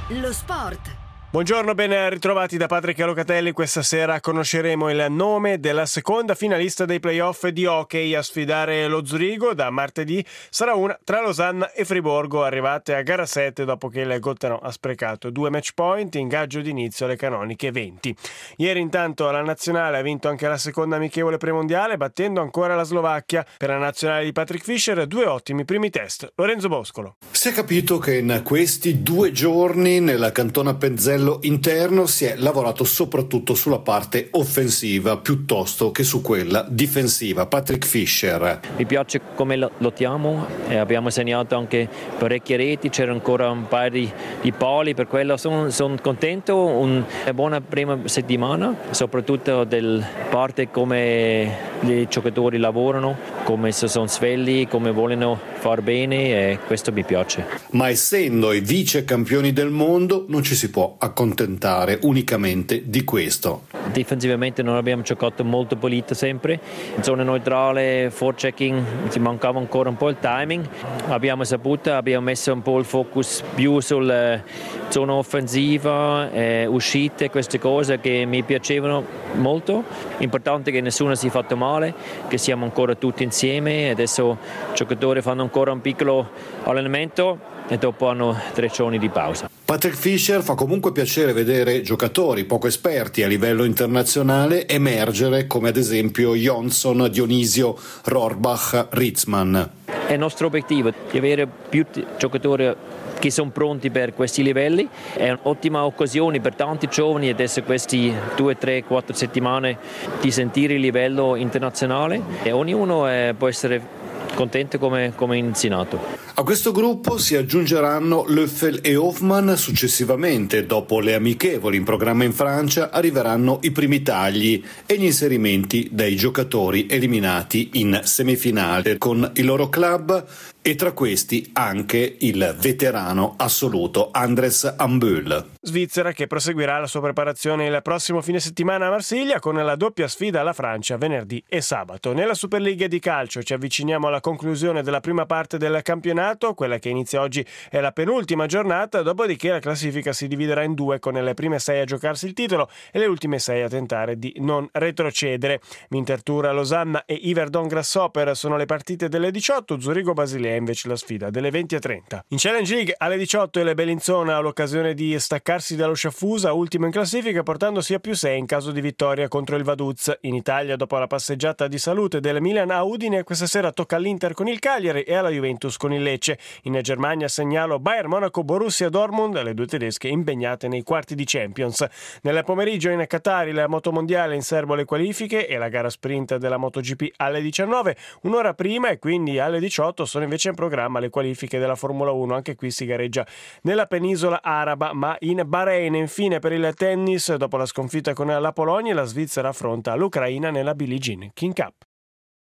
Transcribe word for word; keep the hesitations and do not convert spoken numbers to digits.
Lo sport. Buongiorno, ben ritrovati da Patrick Locatelli. Questa sera conosceremo il nome della seconda finalista dei playoff di hockey. A sfidare lo Zurigo da martedì sarà una tra Losanna e Friburgo, arrivate a gara sette dopo che il Gotterò ha sprecato due match point, ingaggio d'inizio alle canoniche venti. Ieri intanto la nazionale ha vinto anche la seconda amichevole premondiale, battendo ancora la Slovacchia. Per la nazionale di Patrick Fischer due ottimi primi test. Lorenzo Boscolo. Si è capito che in questi due giorni nella cantona Penzello interno si è lavorato soprattutto sulla parte offensiva piuttosto che su quella difensiva. Patrick Fischer. Mi piace come lottiamo, e abbiamo segnato anche parecchie reti, c'era ancora un paio di, di pali, per quello sono, sono contento. Una buona prima settimana, soprattutto del parte come i giocatori lavorano, come sono svegli, come vogliono far bene, e questo mi piace. Ma essendo i vice campioni del mondo non ci si può accontentare unicamente di questo. Difensivamente non abbiamo giocato molto pulito sempre, in zona neutrale, forechecking, ci mancava ancora un po' il timing. Abbiamo saputo, abbiamo messo un po' il focus più sulla zona offensiva, eh, uscite, queste cose che mi piacevano molto. Importante che nessuno si è fatto male, che siamo ancora tutti insieme. Adesso i giocatori fanno ancora un piccolo allenamento e dopo hanno tre giorni di pausa. Patrick Fischer fa comunque piacere vedere giocatori poco esperti a livello internazionale emergere, come ad esempio Jonsson, Dionisio, Rohrbach, Ritzman. È il nostro obiettivo di avere più giocatori che sono pronti per questi livelli. È un'ottima occasione per tanti giovani adesso questi due, tre, quattro settimane di sentire il livello internazionale, e ognuno eh, può essere contento come, come insegnato. A questo gruppo si aggiungeranno Löffel e Hoffmann successivamente. Dopo le amichevoli in programma in Francia arriveranno i primi tagli e gli inserimenti dei giocatori eliminati in semifinale con i loro club, e tra questi anche il veterano assoluto Andres Ambühl. Svizzera che proseguirà la sua preparazione il prossimo fine settimana a Marsiglia con la doppia sfida alla Francia venerdì e sabato. Nella Superliga di calcio ci avviciniamo alla conclusione della prima parte del campionato, quella che inizia oggi è la penultima giornata, dopodiché la classifica si dividerà in due con le prime sei a giocarsi il titolo e le ultime sei a tentare di non retrocedere. Winterthur, Losanna e Yverdon Grasshopper sono le partite delle diciotto, Zurigo Basilea invece la sfida delle venti e trenta. In Challenge League alle diciotto il Bellinzona ha l'occasione di staccarsi dallo Sciaffusa, ultimo in classifica, portandosi a più sei in caso di vittoria contro il Vaduz. In Italia, dopo la passeggiata di salute del Milan a Udine, questa sera tocca all'Inter con il Cagliari e alla Juventus con il Lecce. In Germania segnalo Bayern Monaco, Borussia Dortmund, le due tedesche impegnate nei quarti di Champions. Nel pomeriggio in Qatar il motomondiale in serbo le qualifiche e la gara sprint della MotoGP alle diciannove. Un'ora prima e quindi alle diciotto sono invece in programma le qualifiche della Formula uno. Anche qui si gareggia nella penisola araba, ma in Bahrain. Infine per il tennis, dopo la sconfitta con la Polonia, la Svizzera affronta l'Ucraina nella Billie Jean King Cup.